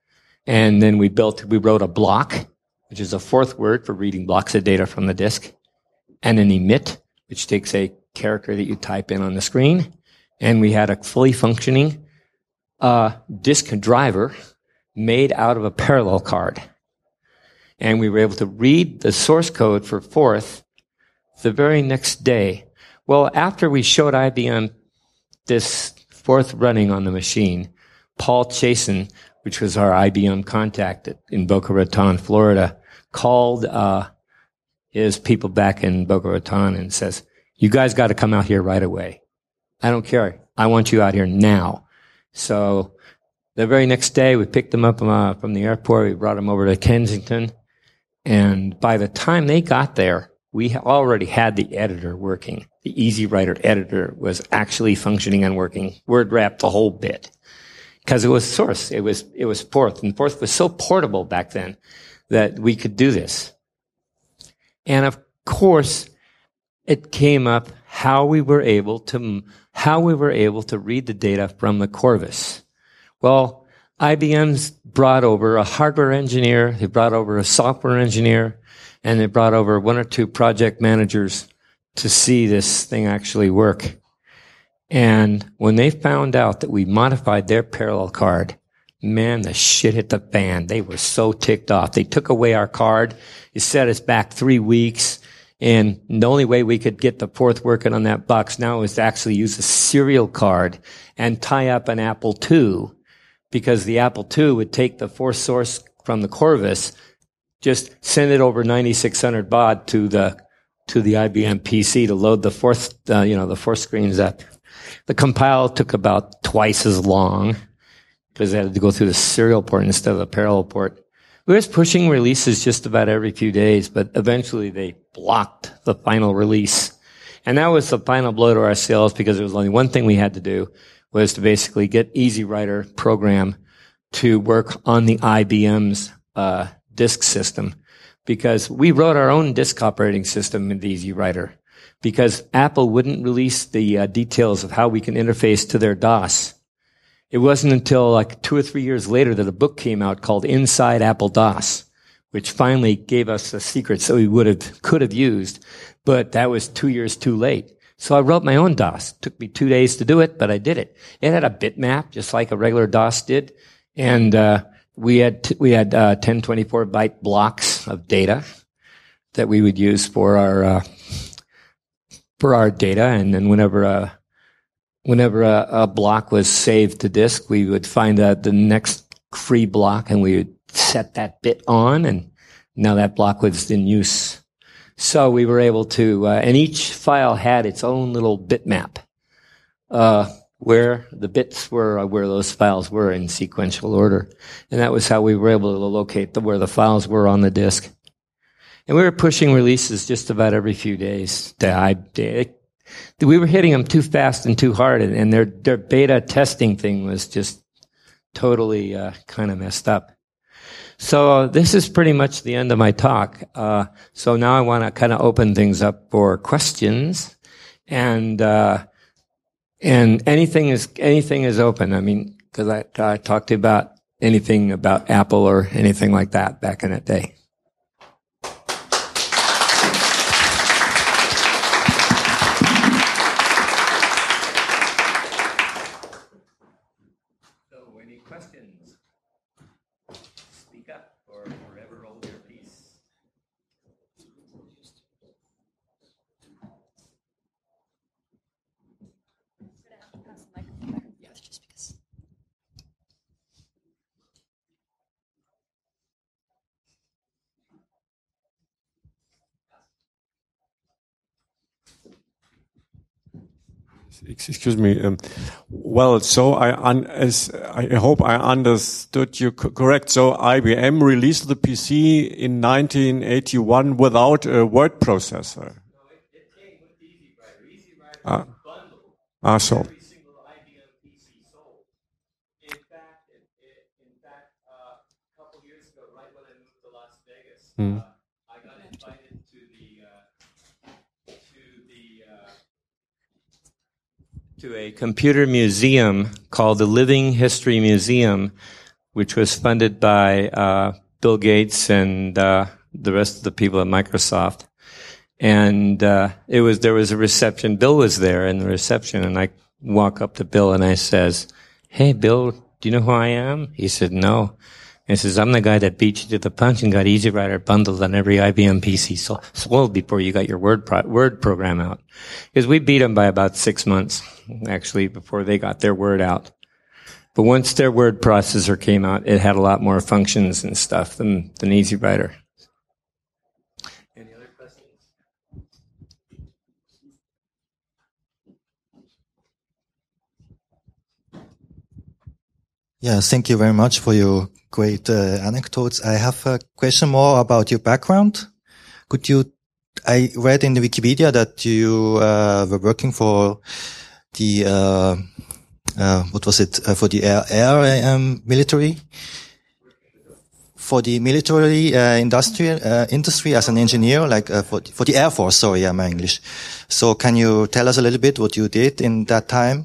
And then we built, we wrote a block, which is a fourth word for reading blocks of data from the disk, and an emit, which takes a character that you type in on the screen. And we had a fully functioning uh, disk driver made out of a parallel card. And we were able to read the source code for Forth the very next day. Well, after we showed I B M this Forth running on the machine, Paul Chasen, which was our I B M contact in Boca Raton, Florida, called uh, his people back in Boca Raton and says, you guys got to come out here right away. I don't care. I want you out here now. So the very next day, we picked them up uh, from the airport. We brought them over to Kensington. And by the time they got there, we already had the editor working. The Easy Writer editor was actually functioning and working. Word wrapped the whole bit. Because it was source. It was, it was Forth. And Forth was so portable back then that we could do this. And of course, it came up how we were able to, how we were able to read the data from the Corvus. Well, I B M's brought over a hardware engineer. They brought over a software engineer. And they brought over one or two project managers to see this thing actually work. And when they found out that we modified their parallel card, man, the shit hit the fan. They were so ticked off. They took away our card. It set us back three weeks. And the only way we could get the Forth working on that box now is to actually use a serial card and tie up an Apple two, because the Apple two would take the Forth source from the Corvus, just send it over ninety-six hundred baud to the to the I B M P C to load the Forth, uh, you know, the Forth screens up. The compile took about twice as long because they had to go through the serial port instead of the parallel port. We was pushing releases just about every few days, but eventually they blocked the final release. And that was the final blow to our sales, because there was only one thing we had to do, was to basically get Easy Writer program to work on the I B M's uh disk system, because we wrote our own disk operating system in the Easy Writer, because Apple wouldn't release the uh, details of how we can interface to their DOS. It wasn't until like two or three years later that a book came out called Inside Apple DOS, which finally gave us the secrets that we would have, could have used, but that was two years too late. So I wrote my own DOS. It took me two days to do it, but I did it. It had a bitmap, just like a regular DOS did, and uh We had t- we had uh, ten twenty-four byte blocks of data that we would use for our uh, for our data, and then whenever a whenever a, a block was saved to disk, we would find out the next free block, and we would set that bit on, and now that block was in use. So we were able to, uh, and each file had its own little bitmap, uh, where the bits were, uh, where those files were in sequential order. And that was how we were able to locate the, where the files were on the disk. And we were pushing releases just about every few days. I, they, we were hitting them too fast and too hard, and, and their, their beta testing thing was just totally uh, kind of messed up. So uh, this is pretty much the end of my talk. Uh, so now I want to kind of open things up for questions, and uh, and anything is anything is open. I mean, because I, I talked about anything about Apple or anything like that back in that day. Excuse me. Um, well, so I, un as I hope I understood you co correct. So I B M released the P C in nineteen eighty-one without a word processor. No, it, it came with the EasyWriter. EasyWriter Ah. was bundled. Ah, so. Every single I B M P C sold. In fact, it, it, in fact, uh, a couple years ago, right when I moved to Las Vegas, Hmm. uh, I got invited to the uh, to the uh, to a computer museum called the Living History Museum, which was funded by uh, Bill Gates and uh, the rest of the people at Microsoft. And uh, it was there was a reception. Bill was there in the reception, and I walk up to Bill and I says, "Hey, Bill, do you know who I am?" He said, "No." And he says, "I'm the guy that beat you to the punch and got EasyWriter bundled on every I B M P C so, sold before you got your Word pro Word program out." Because we beat them by about six months, actually, before they got their Word out. But once their word processor came out, it had a lot more functions and stuff than, than EasyWriter. Any other questions? Yeah, thank you very much for your great uh, anecdotes. I have a question more about your background. Could you, I read in the Wikipedia that you uh, were working for the, uh, uh, what was it, uh, for the air, air um, military? For the military uh, industrial uh, industry as an engineer, like uh, for, for the Air Force, sorry, yeah, my English. So can you tell us a little bit what you did in that time?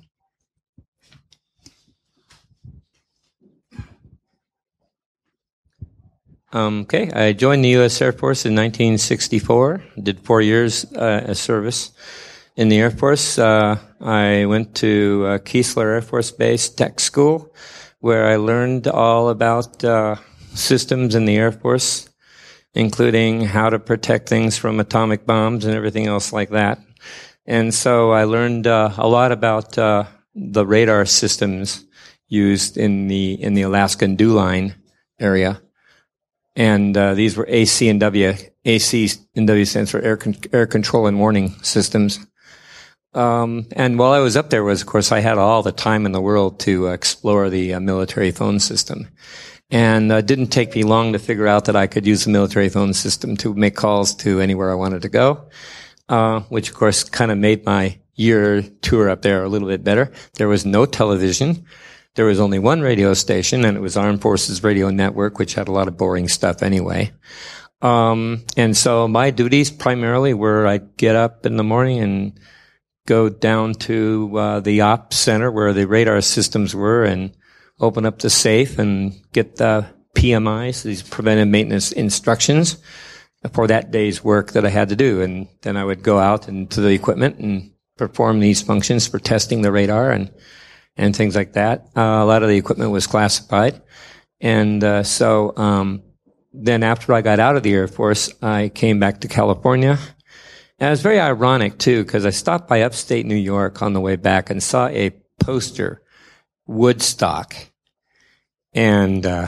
Um, okay, I joined the U S Air Force in nineteen sixty-four, did four years uh, of service in the Air Force. Uh, I went to uh, Keesler Air Force Base Tech School, where I learned all about uh, systems in the Air Force, including how to protect things from atomic bombs and everything else like that. And so I learned uh, a lot about uh, the radar systems used in the in the Alaskan Dew Line area. And uh, these were A C and W. A C and W stands for air, con air control and warning systems. Um, and while I was up there was, of course, I had all the time in the world to uh, explore the uh, military phone system. And it uh, didn't take me long to figure out that I could use the military phone system to make calls to anywhere I wanted to go, uh, which, of course, kind of made my year tour up there a little bit better. There was no television. There was only one radio station, and it was Armed Forces Radio Network, which had a lot of boring stuff anyway. Um, and so my duties primarily were I'd get up in the morning and go down to uh, the ops center where the radar systems were and open up the safe and get the P M Is, these preventive maintenance instructions, for that day's work that I had to do. And then I would go out into the equipment and perform these functions for testing the radar and and things like that. Uh, a lot of the equipment was classified. And uh, so um, then after I got out of the Air Force, I came back to California. And it was very ironic, too, because I stopped by upstate New York on the way back and saw a poster, Woodstock. And uh,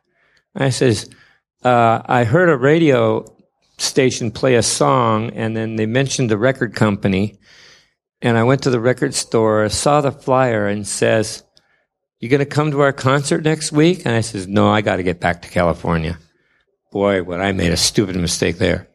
I says, uh, I heard a radio station play a song, and then they mentioned the record company. And I went to the record store, saw the flyer, and says, you going to come to our concert next week? And I says, no, I got to get back to California. Boy, what I made a stupid mistake there.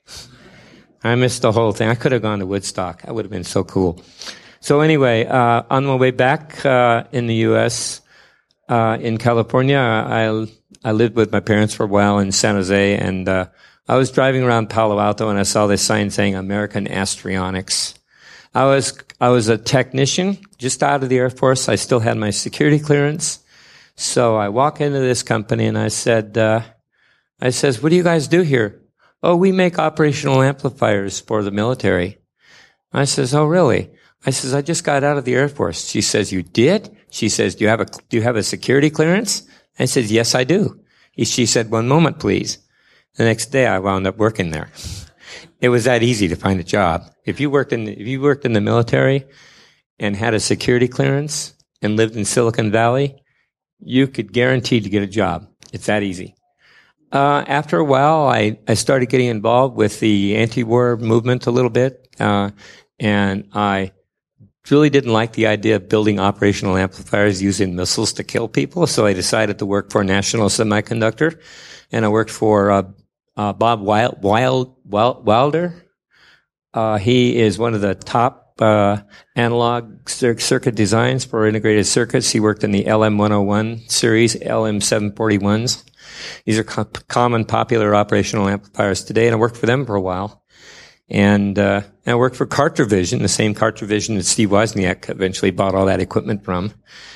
I missed the whole thing. I could have gone to Woodstock. That would have been so cool. So anyway, uh, on my way back uh, in the U S, uh, in California, I I lived with my parents for a while in San Jose, and uh, I was driving around Palo Alto, and I saw this sign saying American Astronautics. I was I was a technician just out of the Air Force. I still had my security clearance, so I walk into this company, and I said, uh, I says, "What do you guys do here?" "Oh, we make operational amplifiers for the military." I says, "Oh, really?" I says, "I just got out of the Air Force." She says, "You did?" She says, "Do you have a do you have a security clearance?" I said, "Yes, I do." She said, "One moment, please." The next day, I wound up working there. It was that easy to find a job. If you worked in if you worked in the military and had a security clearance and lived in Silicon Valley, you could guarantee to get a job. It's that easy. Uh, after a while, I, I started getting involved with the anti-war movement a little bit, uh, and I really didn't like the idea of building operational amplifiers using missiles to kill people, so I decided to work for National Semiconductor, and I worked for uh, uh, Bob Wild, Wild, Wild, Wilder. Uh, he is one of the top uh, analog cir- circuit designs for integrated circuits. He worked in the L M one oh one series, L M seven forty-ones. These are co- common, popular operational amplifiers today, and I worked for them for a while. And, uh, and I worked for Cartervision, the same Cartervision that Steve Wozniak eventually bought all that equipment from.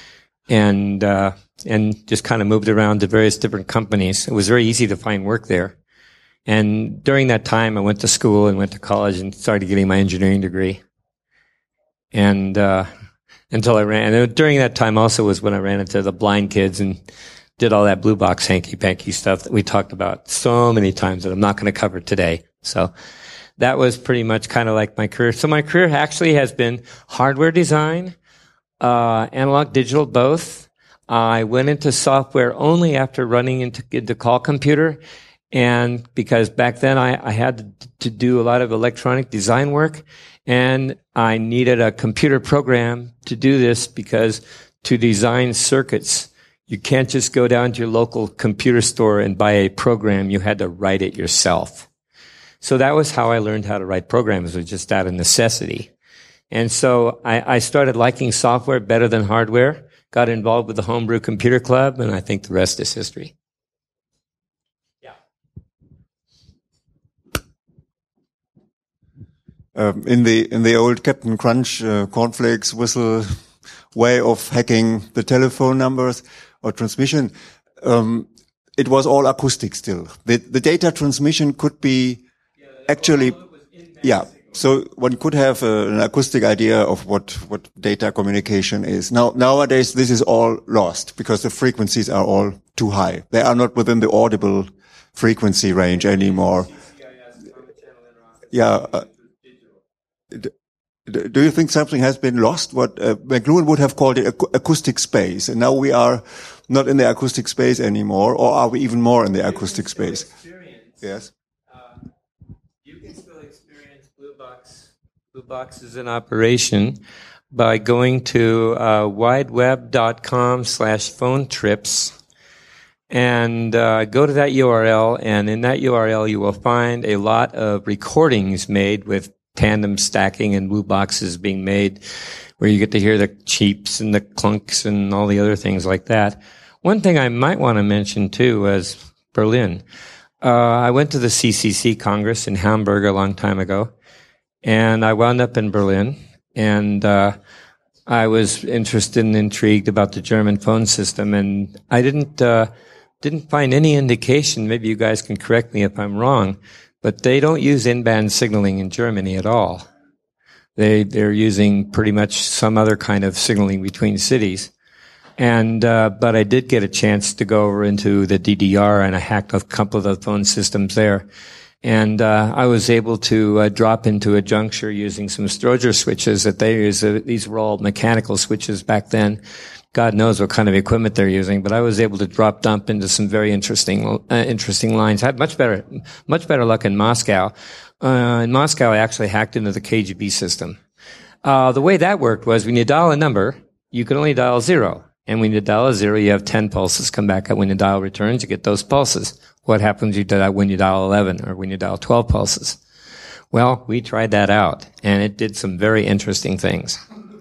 And, uh, and just kind of moved around to various different companies. It was very easy to find work there. And during that time, I went to school and went to college and started getting my engineering degree. And, uh, until I ran, and during that time also was when I ran into the blind kids and did all that blue box hanky-panky stuff that we talked about so many times that I'm not going to cover today. So that was pretty much kind of like my career. So my career actually has been hardware design, uh, analog, digital, both. I went into software only after running into, into Call Computer, and because back then I, I had to do a lot of electronic design work, and I needed a computer program to do this because to design circuits, you can't just go down to your local computer store and buy a program. You had to write it yourself. So that was how I learned how to write programs, was just out of necessity. And so I, I started liking software better than hardware, got involved with the Homebrew Computer Club, and I think the rest is history. Yeah. Um, in the in the old Captain Crunch uh, cornflakes whistle way of hacking the telephone numbers or transmission, um, it was all acoustic still. The the data transmission could be actually, yeah. So one could have a, an acoustic idea of what, what data communication is. Now, nowadays, this is all lost because the frequencies are all too high. They are not within the audible frequency range anymore. Yeah. Uh, do you think something has been lost? What uh, McLuhan would have called it ac- acoustic space. And now we are not in the acoustic space anymore, or are we even more in the acoustic space? Yes. Blue Box is in operation by going to uh, wideweb.com slash phone trips and uh, go to that U R L, and in that U R L you will find a lot of recordings made with tandem stacking and blue boxes being made where you get to hear the cheeps and the clunks and all the other things like that. One thing I might want to mention too was Berlin. Uh, I went to the C C C Congress in Hamburg a long time ago. And I wound up in Berlin, and uh, I was interested and intrigued about the German phone system, and I didn't uh, didn't find any indication. Maybe you guys can correct me if I'm wrong, but they don't use in-band signaling in Germany at all. They they're using pretty much some other kind of signaling between cities. And uh, but I did get a chance to go over into the D D R, and I hacked a couple of the phone systems there. And uh, I was able to uh, drop into a juncture using some Stroger switches that they use. Uh, these were all mechanical switches back then. God knows what kind of equipment they're using, but I was able to drop dump into some very interesting, uh, interesting lines. I had much better, much better luck in Moscow. Uh, in Moscow, I actually hacked into the K G B system. Uh, the way that worked was when you dial a number, you can only dial zero. And when you dial a zero, you have ten pulses come back up. When you dial returns, you get those pulses. What happens when you dial eleven or when you dial twelve pulses? Well, we tried that out, and it did some very interesting things.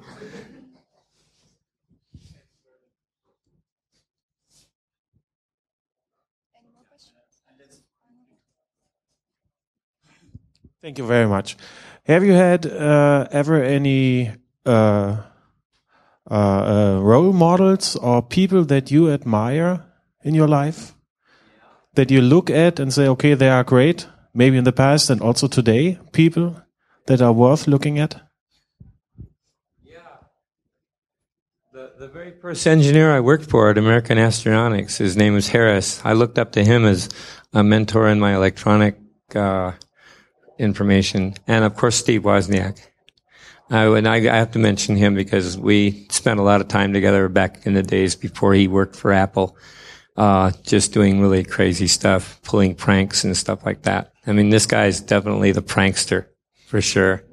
Thank you very much. Have you had uh, ever any uh, uh, uh, role models or people that you admire in your life? That you look at and say, okay, they are great, maybe in the past and also today, people that are worth looking at? Yeah. The, the very first engineer I worked for at American Astronautics, his name was Harris. I looked up to him as a mentor in my electronic uh information, and of course Steve Wozniak. Uh, and I, I have to mention him because we spent a lot of time together back in the days before he worked for Apple, uh, just doing really crazy stuff, pulling pranks and stuff like that. I mean, this guy's definitely the prankster, for sure.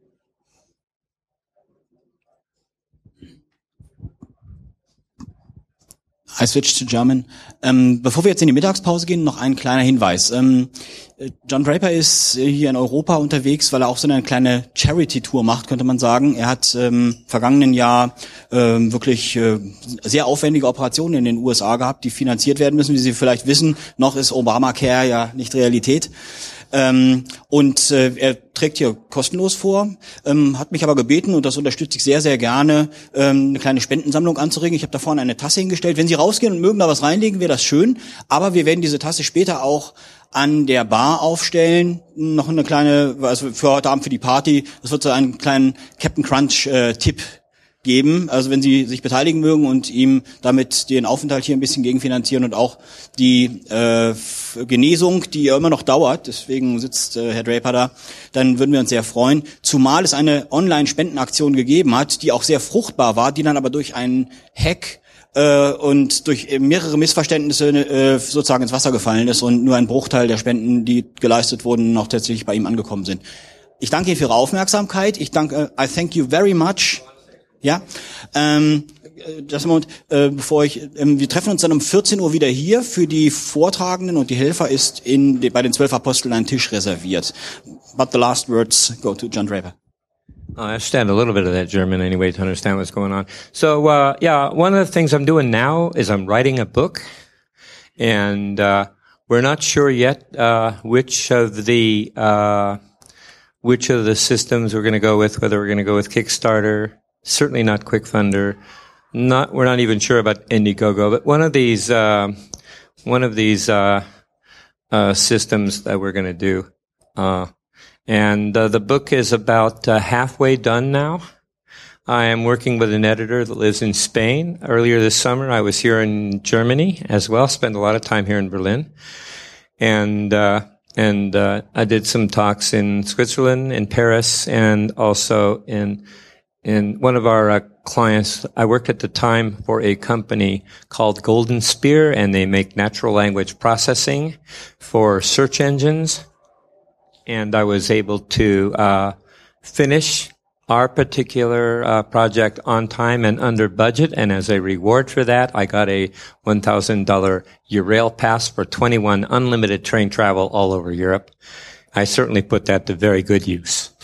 I switch to German. Ähm, bevor wir jetzt in die Mittagspause gehen, noch ein kleiner Hinweis. Ähm, John Draper ist hier in Europa unterwegs, weil er auch so eine kleine Charity-Tour macht, könnte man sagen. Er hat im vergangenen Jahr ähm, wirklich äh, sehr aufwendige Operationen in den U S A gehabt, die finanziert werden müssen. Wie Sie vielleicht wissen, noch ist Obamacare ja nicht Realität. Ähm, und äh, er trägt hier kostenlos vor, ähm, hat mich aber gebeten, und das unterstütze ich sehr, sehr gerne, ähm, eine kleine Spendensammlung anzuregen. Ich habe da vorne eine Tasse hingestellt. Wenn Sie rausgehen und mögen da was reinlegen, wäre das schön. Aber wir werden diese Tasse später auch an der Bar aufstellen. Noch eine kleine, also für heute Abend für die Party. Das wird so einen kleinen Captain Crunch äh, Tipp geben. Also wenn Sie sich beteiligen mögen und ihm damit den Aufenthalt hier ein bisschen gegenfinanzieren und auch die äh, Genesung, die ja immer noch dauert, deswegen sitzt äh, Herr Draper da, dann würden wir uns sehr freuen. Zumal es eine Online-Spendenaktion gegeben hat, die auch sehr fruchtbar war, die dann aber durch einen Hack äh, und durch mehrere Missverständnisse äh, sozusagen ins Wasser gefallen ist und nur ein Bruchteil der Spenden, die geleistet wurden, noch tatsächlich bei ihm angekommen sind. Ich danke Ihnen für Ihre Aufmerksamkeit. Ich danke, uh, I thank you very much. Ja, ähm, das Moment, äh, bevor ich, ähm, wir treffen uns dann um vierzehn Uhr wieder hier. Für die Vortragenden und die Helfer ist in bei den zwölf Aposteln ein Tisch reserviert. But the last words go to John Draper. I understand a little bit of that German anyway to understand what's going on. So, uh, yeah, one of the things I'm doing now is I'm writing a book, and uh, we're not sure yet uh, which of the uh, which of the systems we're going to go with. Whether we're going to go with Kickstarter. Certainly not QuickFunder. Not, we're not even sure about Indiegogo, but one of these, uh, one of these, uh, uh, systems that we're going to do. Uh, and, uh, the book is about, uh, halfway done now. I am working with an editor that lives in Spain. Earlier this summer, I was here in Germany as well. Spent a lot of time here in Berlin. And, uh, and, uh, I did some talks in Switzerland, in Paris, and also in, In one of our uh, clients, I worked at the time for a company called Golden Spear, and they make natural language processing for search engines. And I was able to uh finish our particular uh, project on time and under budget. And as a reward for that, I got a one thousand dollars Eurail pass for twenty-one unlimited train travel all over Europe. I certainly put that to very good use.